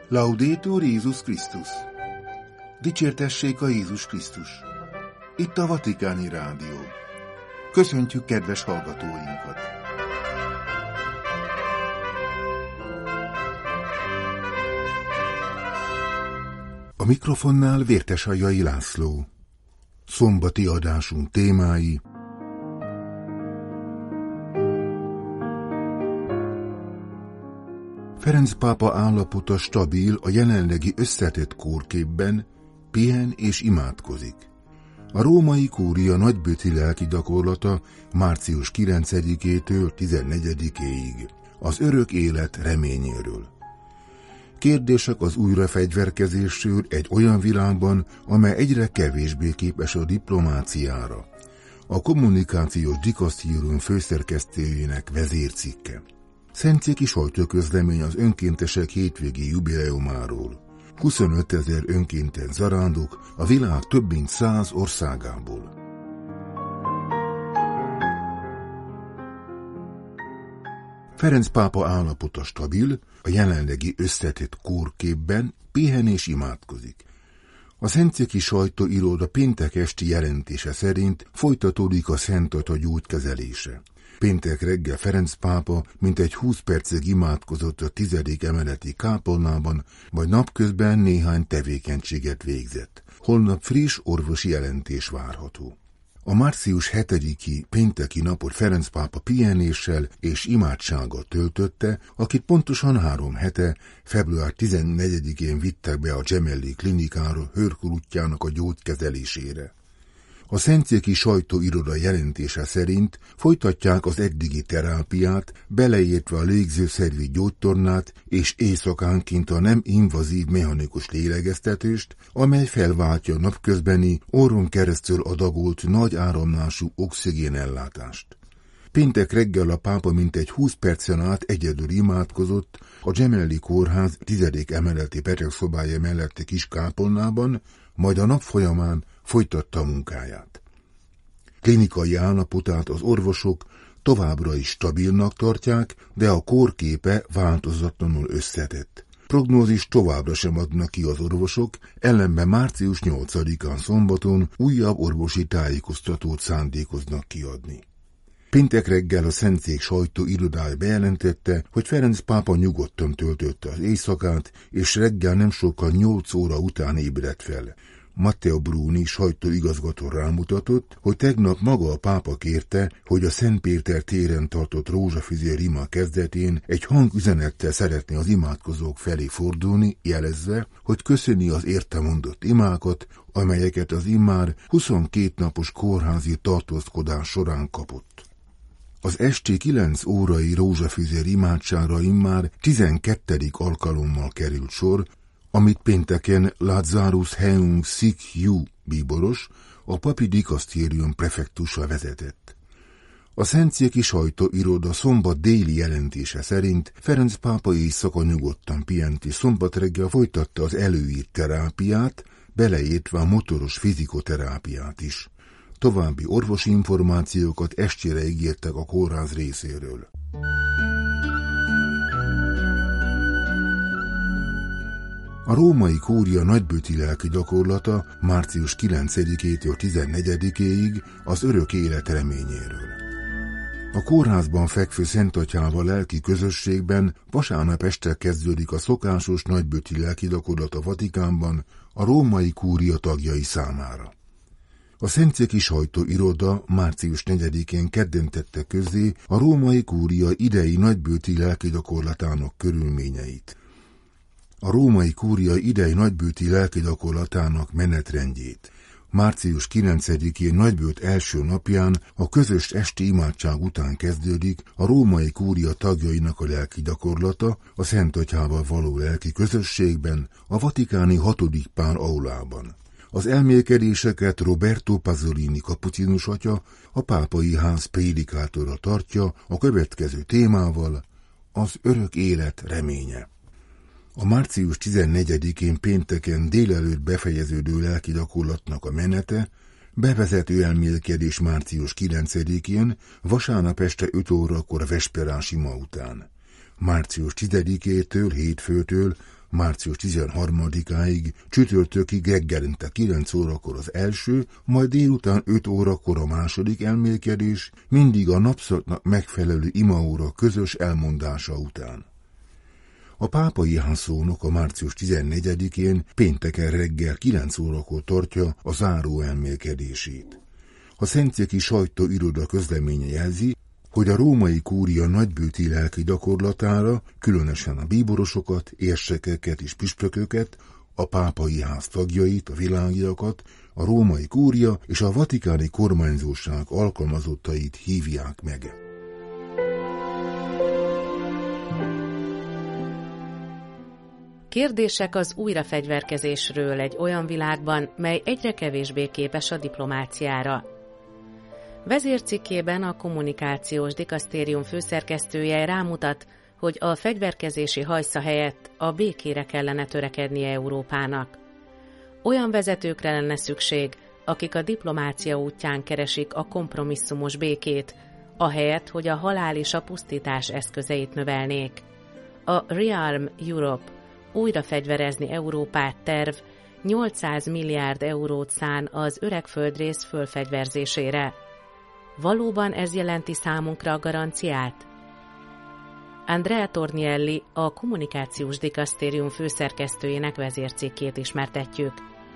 Laudetur Jézus Krisztus! Dicsértessék a Jézus Krisztus! Itt a Vatikáni Rádió. Köszöntjük kedves hallgatóinkat! A mikrofonnál Vértesaljai László. Szombati adásunk témái: Ferenc pápa állapota stabil a jelenlegi összetett kórképben, pihen és imádkozik. A római kúria nagybőti lelki gyakorlata március 9-től 14-ig, az örök élet reményéről. Kérdések az újrafegyverkezésről egy olyan világban, amely egyre kevésbé képes a diplomáciára. A kommunikációs dikasztérium főszerkesztőjének vezércikke. Szentszéki sajtóközlemény az önkéntesek hétvégi jubileumáról. 25 000 önkéntes zarándok a világ több mint 100 országából. Ferenc pápa állapota stabil, a jelenlegi összetett kórképben, pihen és imádkozik. A szentszéki sajtóiroda péntek esti jelentése szerint folytatódik a Szent Atya gyógykezelése. Péntek reggel Ferenc pápa mintegy 20 percig imádkozott a 10. emeleti kápolnában, majd napközben néhány tevékenységet végzett. Holnap friss orvosi jelentés várható. A március 7-i pénteki napot Ferenc pápa pihenéssel és imádsággal töltötte, akit pontosan 3 hete, február 14-én vittek be a Gemelli klinikára Hörkulutjának a gyógykezelésére. A szentszéki sajtóiroda jelentése szerint folytatják az eddigi terápiát, beleértve a légzőszervi gyógytornát és éjszakánként a nem invazív mechanikus lélegeztetést, amely felváltja napközbeni, orron keresztül adagolt nagy áramlású oxigénellátást. Péntek reggel a pápa mintegy 20 percen át egyedül imádkozott a Gemelli kórház 10. emeleti betegszobája melletti kis kápolnában, majd a nap folyamán folytatta a munkáját. Klinikai állapotát az orvosok továbbra is stabilnak tartják, de a kórképe változatlanul összetett. Prognózis továbbra sem adnak ki az orvosok, ellenben március 8-án szombaton újabb orvosi tájékoztatót szándékoznak kiadni. Péntek reggel a Szentszék sajtóirodája bejelentette, hogy Ferenc pápa nyugodtan töltötte az éjszakát, és reggel nem sokkal 8 óra után ébredt fel. Matteo Bruni sajtóigazgató rámutatott, hogy tegnap maga a pápa kérte, hogy a Szent Péter téren tartott rózsafüzér ima kezdetén egy hangüzenettel szeretné az imádkozók felé fordulni, jelezve, hogy köszöni az érte mondott imákat, amelyeket az immár 22 napos kórházi tartózkodás során kapott. Az esti 9 órai rózsafüzér imádságra immár 12. alkalommal került sor, amit pénteken Lazarus Heung Sik Yu bíboros, a papi dikasztérium prefektusa vezetett. A szentszéki sajtóiroda szombat déli jelentése szerint Ferenc pápa éjszaka nyugodtan pihent és szombat reggel folytatta az előírt terápiát, beleértve a motoros fizikoterápiát is. További orvosi információkat estére ígértek a kórház részéről. A római kúria nagybőti lelki gyakorlata március 9-től 14-ig az örök élet reményéről. A kórházban fekvő Szent Atyával lelki közösségben vasárnap este kezdődik a szokásos nagybőti lelki gyakorlat a Vatikánban a római kúria tagjai számára. A szentszéki sajtóiroda március 4-én kedden tette közzé a római kúria idei nagybőti lelki gyakorlatának körülményeit. A római kúria idei nagybőti lelki gyakorlatának menetrendjét. Március 9-én nagybőt első napján a közös esti imádság után kezdődik a római kúria tagjainak a lelki gyakorlata a Szent Atyával való lelki közösségben, a vatikáni 6. Pál aulában. Az elmélkedéseket Roberto Pasolini kapucinus atya, a pápai ház prédikátora tartja a következő témával: az örök élet reménye. A március 14-én pénteken délelőtt befejeződő lelki gyakorlatnak a menete, bevezető elmélkedés március 9-én, vasárnap este 5 órakor a vesperás ima után. Március 10-től, hétfőtől március 13-áig, csütörtökig reggelente 9 órakor az első, majd délután 5 órakor a második elmélkedés, mindig a napszaknak megfelelő imaóra közös elmondása után. A pápai házszónok a március 14-én pénteken reggel 9 órakor tartja a záró elmélkedését. A szentszéki sajtóiroda közleménye jelzi, hogy a római kúria nagybőti lelki gyakorlatára, különösen a bíborosokat, érsekeket és püspököket, a pápai ház tagjait, a világiakat, a római kúria és a vatikáni kormányzóság alkalmazottait hívják meg. Kérdések az újrafegyverkezésről egy olyan világban, mely egyre kevésbé képes a diplomáciára. Vezércikkében a kommunikációs dikasztérium főszerkesztője rámutat, hogy a fegyverkezési hajsza helyett a békére kellene törekednie Európának. Olyan vezetőkre lenne szükség, akik a diplomácia útján keresik a kompromisszumos békét, ahelyett, hogy a halál és a pusztítás eszközeit növelnék. A Rearm Europe, újra fegyverezni Európát terv 800 milliárd eurót szán az öreg földrész fölfegyverzésére. Valóban ez jelenti számunkra a garanciát? Andrea Tornielli, a kommunikációs dikasztérium főszerkesztőjének vezércikkét ismertetjük.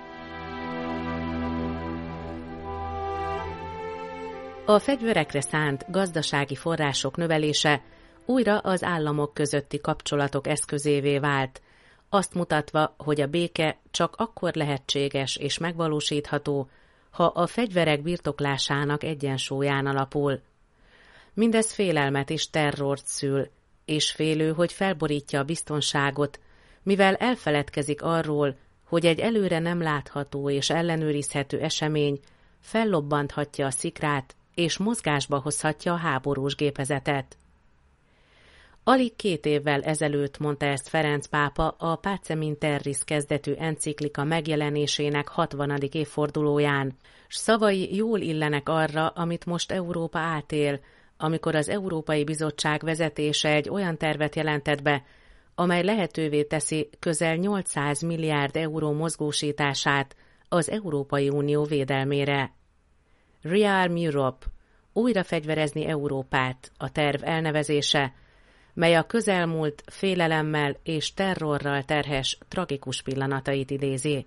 A fegyverekre szánt gazdasági források növelése újra az államok közötti kapcsolatok eszközévé vált, azt mutatva, hogy a béke csak akkor lehetséges és megvalósítható, ha a fegyverek birtoklásának egyensúlyán alapul. Mindez félelmet és terrort szül, és félő, hogy felborítja a biztonságot, mivel elfeledkezik arról, hogy egy előre nem látható és ellenőrizhető esemény fellobbanthatja a szikrát és mozgásba hozhatja a háborús gépezetet. Alig 2 évvel ezelőtt mondta ezt Ferenc pápa a Pacem in Terris kezdetű enciklika megjelenésének 60. évfordulóján, s szavai jól illenek arra, amit most Európa átél, amikor az Európai Bizottság vezetése egy olyan tervet jelentett be, amely lehetővé teszi közel 800 milliárd euró mozgósítását az Európai Unió védelmére. Rearm Europe, újra fegyverezni Európát, a terv elnevezése, mely a közelmúlt félelemmel és terrorral terhes tragikus pillanatait idézi.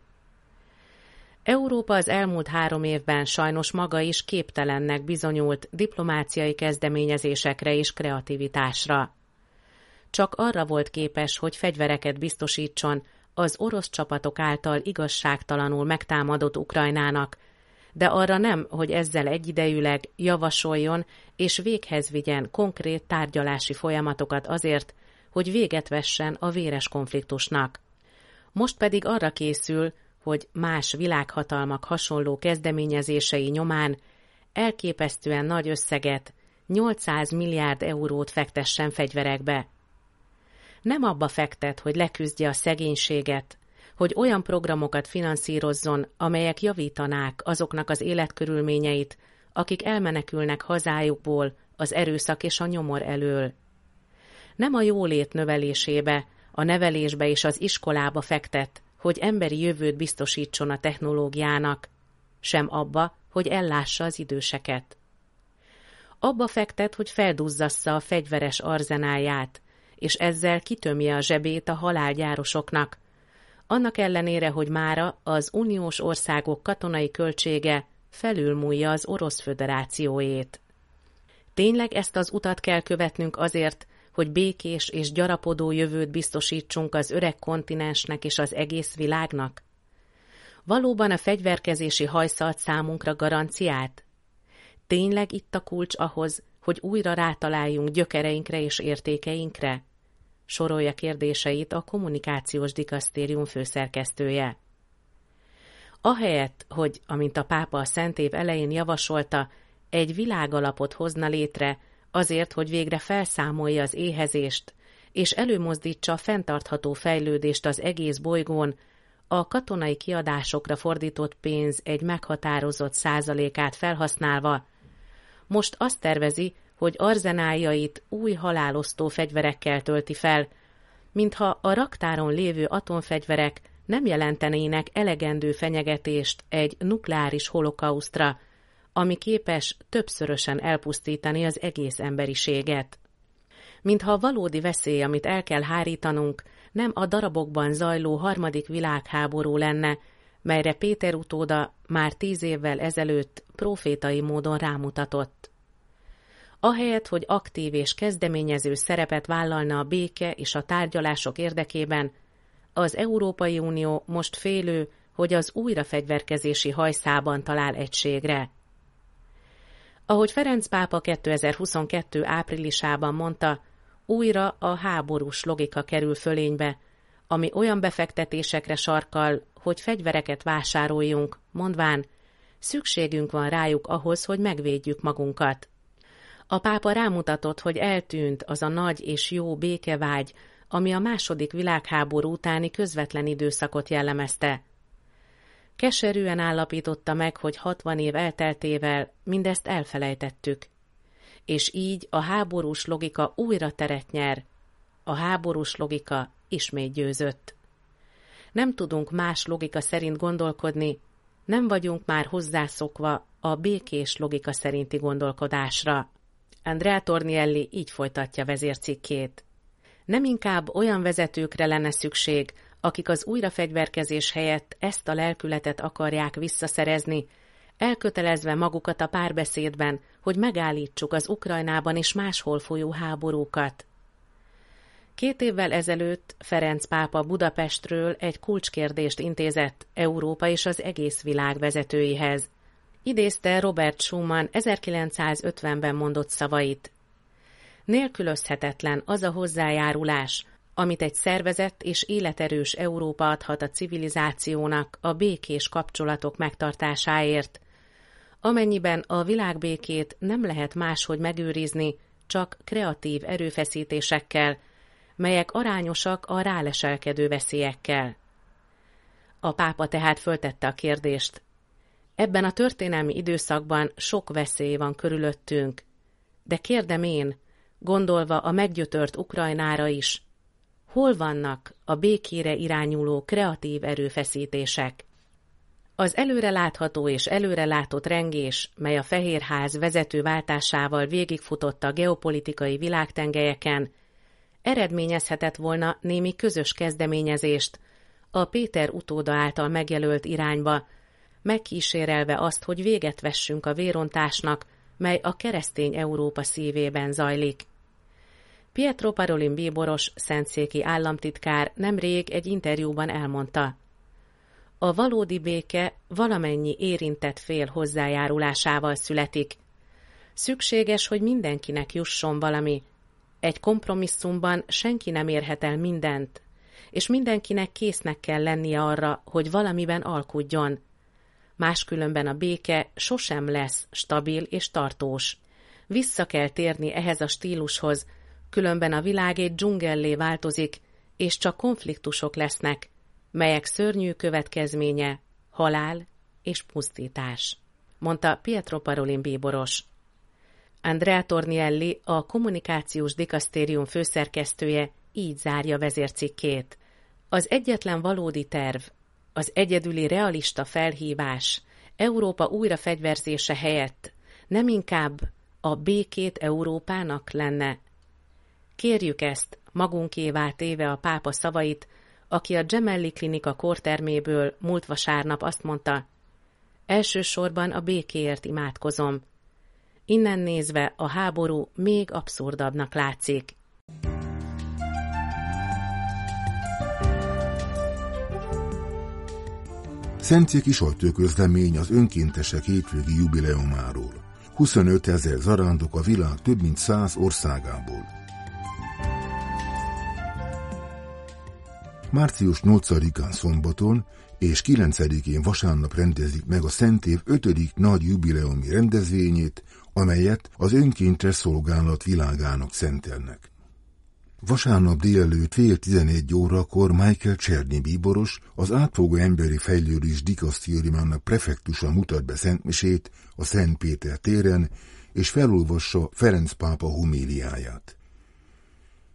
Európa az elmúlt 3 évben sajnos maga is képtelennek bizonyult diplomáciai kezdeményezésekre és kreativitásra. Csak arra volt képes, hogy fegyvereket biztosítson az orosz csapatok által igazságtalanul megtámadott Ukrajnának, de arra nem, hogy ezzel egyidejűleg javasoljon és véghez vigyen konkrét tárgyalási folyamatokat azért, hogy véget vessen a véres konfliktusnak. Most pedig arra készül, hogy más világhatalmak hasonló kezdeményezései nyomán elképesztően nagy összeget, 800 milliárd eurót fektessen fegyverekbe. Nem abba fektet, hogy leküzdje a szegénységet, hogy olyan programokat finanszírozzon, amelyek javítanák azoknak az életkörülményeit, akik elmenekülnek hazájukból az erőszak és a nyomor elől. Nem a jólét növelésébe, a nevelésbe és az iskolába fektet, hogy emberi jövőt biztosítson a technológiának, sem abba, hogy ellássa az időseket. Abba fektet, hogy felduzzassza a fegyveres arzenáját, és ezzel kitömje a zsebét a halálgyárosoknak, annak ellenére, hogy mára az uniós országok katonai költsége felülmúlja az Orosz Föderációét. Tényleg ezt az utat kell követnünk azért, hogy békés és gyarapodó jövőt biztosítsunk az öreg kontinensnek és az egész világnak? Valóban a fegyverkezési hajsza ad számunkra garanciát? Tényleg itt a kulcs ahhoz, hogy újra rátaláljunk gyökereinkre és értékeinkre? Sorolja kérdéseit a kommunikációs dikasztérium főszerkesztője. Ahelyett, hogy, amint a pápa a Szent Év elején javasolta, egy világalapot hozna létre azért, hogy végre felszámolja az éhezést, és előmozdítsa a fenntartható fejlődést az egész bolygón, a katonai kiadásokra fordított pénz egy meghatározott százalékát felhasználva, most azt tervezi, hogy arzenáljait új halálosztó fegyverekkel tölti fel, mintha a raktáron lévő atomfegyverek nem jelentenének elegendő fenyegetést egy nukleáris holokausztra, ami képes többszörösen elpusztítani az egész emberiséget. Mintha a valódi veszély, amit el kell hárítanunk, nem a darabokban zajló harmadik világháború lenne, melyre Péter utóda már 10 évvel ezelőtt profétai módon rámutatott. Ahelyett, hogy aktív és kezdeményező szerepet vállalna a béke és a tárgyalások érdekében, az Európai Unió most félő, hogy az újrafegyverkezési hajszában talál egységre. Ahogy Ferenc pápa 2022. áprilisában mondta, újra a háborús logika kerül fölénybe, ami olyan befektetésekre sarkal, hogy fegyvereket vásároljunk, mondván, szükségünk van rájuk ahhoz, hogy megvédjük magunkat. A pápa rámutatott, hogy eltűnt az a nagy és jó békevágy, ami a második világháború utáni közvetlen időszakot jellemezte. Keserűen állapította meg, hogy 60 év elteltével mindezt elfelejtettük. És így a háborús logika újra teret nyer. A háborús logika ismét győzött. Nem tudunk más logika szerint gondolkodni, nem vagyunk már hozzászokva a békés logika szerinti gondolkodásra. Andrea Tornielli így folytatja vezércikkét. Nem inkább olyan vezetőkre lenne szükség, akik az újrafegyverkezés helyett ezt a lelkületet akarják visszaszerezni, elkötelezve magukat a párbeszédben, hogy megállítsuk az Ukrajnában és máshol folyó háborúkat. 2 évvel ezelőtt Ferenc pápa Budapestről egy kulcskérdést intézett Európa és az egész világ vezetőihez. Idézte Robert Schuman 1950-ben mondott szavait. Nélkülözhetetlen az a hozzájárulás, amit egy szervezett és életerős Európa adhat a civilizációnak a békés kapcsolatok megtartásáért, amennyiben a világbékét nem lehet máshogy megőrizni, csak kreatív erőfeszítésekkel, melyek arányosak a ráleselkedő veszélyekkel. A pápa tehát föltette a kérdést. Ebben a történelmi időszakban sok veszély van körülöttünk, de kérdem én, gondolva a meggyötört Ukrajnára is, hol vannak a békére irányuló kreatív erőfeszítések? Az előrelátható és előrelátott rengés, mely a Fehérház vezetőváltásával végigfutott a geopolitikai világtengelyeken, eredményezhetett volna némi közös kezdeményezést a Péter utóda által megjelölt irányba, megkísérelve azt, hogy véget vessünk a vérontásnak, mely a keresztény Európa szívében zajlik. Pietro Parolin bíboros, szentszéki államtitkár nemrég egy interjúban elmondta, a valódi béke valamennyi érintett fél hozzájárulásával születik. Szükséges, hogy mindenkinek jusson valami. Egy kompromisszumban senki nem érhet el mindent, és mindenkinek késznek kell lennie arra, hogy valamiben alkudjon. Máskülönben a béke sosem lesz stabil és tartós. Vissza kell térni ehhez a stílushoz, különben a világ egy dzsungellé változik, és csak konfliktusok lesznek, melyek szörnyű következménye halál és pusztítás, mondta Pietro Parolin bíboros. Andrea Tornielli, a kommunikációs dikasztérium főszerkesztője így zárja vezércikkét. Az egyetlen valódi terv, az egyedüli realista felhívás Európa újrafegyverzése helyett nem inkább a békét Európának lenne. Kérjük ezt, magunkévá téve a pápa szavait, aki a Gemelli Klinika kórterméből múlt vasárnap azt mondta, elsősorban a békéért imádkozom. Innen nézve a háború még abszurdabbnak látszik. Szentszéki sajtóközlemény az önkéntesek hétvégi jubileumáról. 25 000 zarándok a világ több mint 100 országából. Március 8-án szombaton és 9-én vasárnap rendezik meg a Szentév 5. nagy jubileumi rendezvényét, amelyet az önkéntes szolgálat világának szentelnek. Vasárnap délelőtt 10:30 Michael Czerny bíboros, az átfogó emberi fejlődés dikasztériumának prefektusa mutat be szentmisét a Szent Péter téren, és felolvassa Ferenc pápa homíliáját.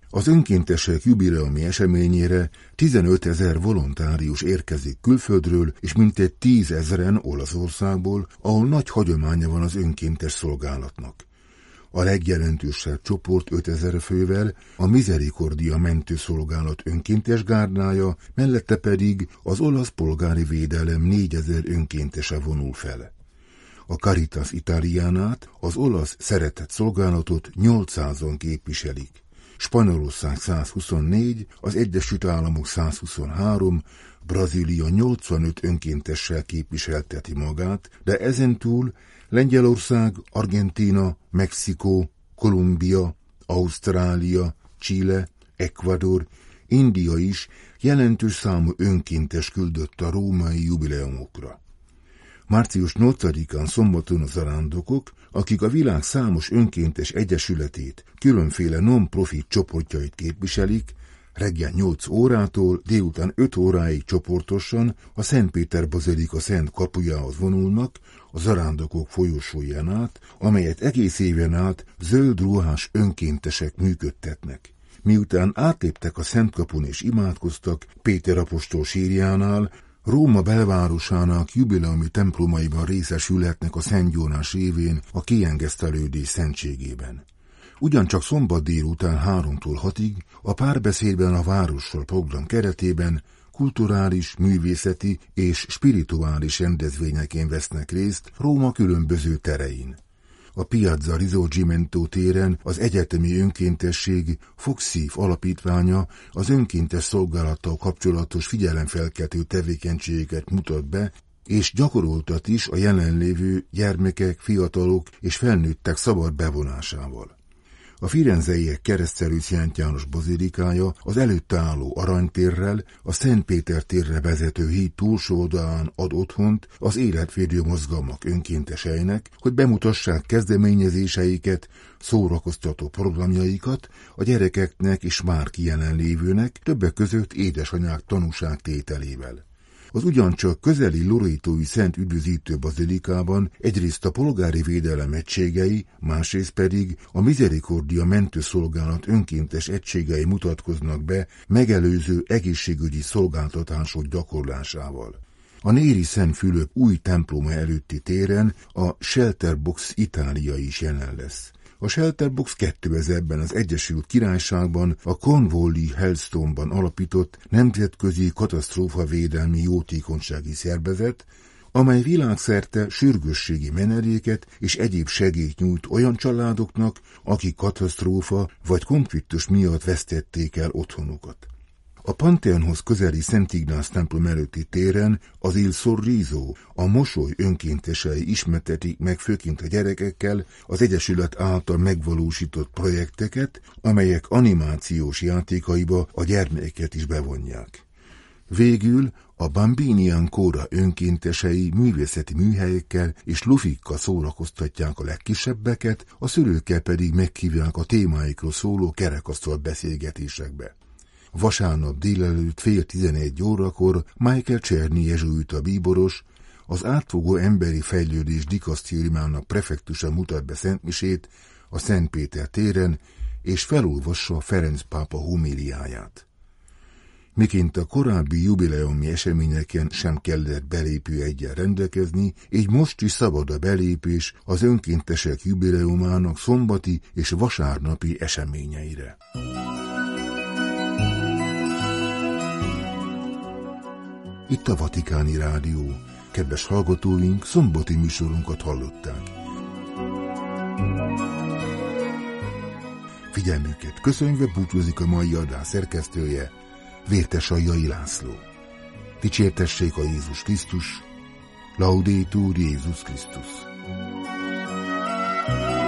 Az önkéntesek jubileumi eseményére 15 000 volontárius érkezik külföldről, és mintegy 10 000-en Olaszországból, ahol nagy hagyománya van az önkéntes szolgálatnak. A legjelentősebb csoport 5000 fővel a Misericordia mentőszolgálat önkéntes gárdája, mellette pedig az olasz polgári védelem 4000 önkéntese vonul fel. A Caritas Italianát, az olasz szeretett szolgálatot 800-an képviselik. Spanyolország 124, az Egyesült Államok 123, Brazília 85 önkéntessel képviselteti magát, de ezentúl Lengyelország, Argentína, Mexikó, Kolumbia, Ausztrália, Chile, Ecuador, India is jelentős számú önkéntes küldött a római jubileumokra. Március 8-án szombaton a zarándokok, akik a világ számos önkéntes egyesületét, különféle non-profit csoportjait képviselik, reggel 8 órától délután 5 óráig csoportosan a Szent Péter bazilika szent kapujához vonulnak, a zarándokok folyosóján át, amelyet egész éven át zöld ruhás önkéntesek működtetnek. Miután átléptek a Szent kapun és imádkoztak Péter apostol sírjánál, Róma belvárosának jubileumi templomaiban részesülhetnek a Szent Jónás évén a kiengesztelődés szentségében. Ugyancsak szombat délután 3-tól 6-ig a Párbeszédben a várossal program keretében kulturális, művészeti és spirituális rendezvényeken vesznek részt Róma különböző terein. A Piazza Risorgimento téren az egyetemi önkéntesség Foxív alapítványa az önkéntes szolgálattal kapcsolatos figyelemfelkeltő tevékenységeket mutat be, és gyakoroltat is a jelenlévő gyermekek, fiatalok és felnőttek szabad bevonásával. A firenzeiek keresztelő Szent János bazilikája az előtte álló Aranytérrel, a Szent Péter térre vezető híd túlsó oldalán ad otthont az életvédő mozgalmak önkénteseinek, hogy bemutassák kezdeményezéseiket, szórakoztató programjaikat a gyerekeknek és már jelenlévőnek, többek között édesanyák tanúságtételével. Az ugyancsak közeli lorétói Szent Üdvözítő bazilikában egyrészt a polgári védelem egységei, másrészt pedig a Misericordia mentőszolgálat önkéntes egységei mutatkoznak be megelőző egészségügyi szolgáltatások gyakorlásával. A Néri Szent Fülöp új temploma előtti téren a Shelterbox Itália is jelen lesz. A Shelterbox 2000-ben az Egyesült Királyságban a Cornwalli Hellstone-ban alapított nemzetközi katasztrófavédelmi jótékonysági szervezet, amely világszerte sürgősségi menedéket és egyéb segélyt nyújt olyan családoknak, akik katasztrófa vagy konfliktus miatt vesztették el otthonukat. A Pantheonhoz közeli Szent Ignác templom előtti téren az Il Sorriso, a mosoly önkéntesei ismertetik meg főként a gyerekekkel az Egyesület által megvalósított projekteket, amelyek animációs játékaiba a gyermekeket is bevonják. Végül a Bambini Ancora önkéntesei művészeti műhelyekkel és lufikkal szórakoztatják a legkisebbeket, a szülőkkel pedig meghívják a témáikról szóló kerekasztal beszélgetésekbe. Vasárnap délelőtt 10:30 Michael Czerny jezsuita bíboros, az átfogó emberi fejlődés dikasztériumának prefektusa mutat be szentmisét a Szent Péter téren, és felolvassa Ferenc pápa homíliáját. Miként a korábbi jubileumi eseményeken sem kellett belépőjeggyel rendelkezni, így most is szabad a belépés az önkéntesek jubileumának szombati és vasárnapi eseményeire. Itt a Vatikáni Rádió. Kedves hallgatóink, szombati műsorunkat hallották. Figyelmüket köszönve búcsúzik a mai adás szerkesztője, Vértesajjai László. Dicsértessék a Jézus Krisztus, Laudetur Jézus Krisztus.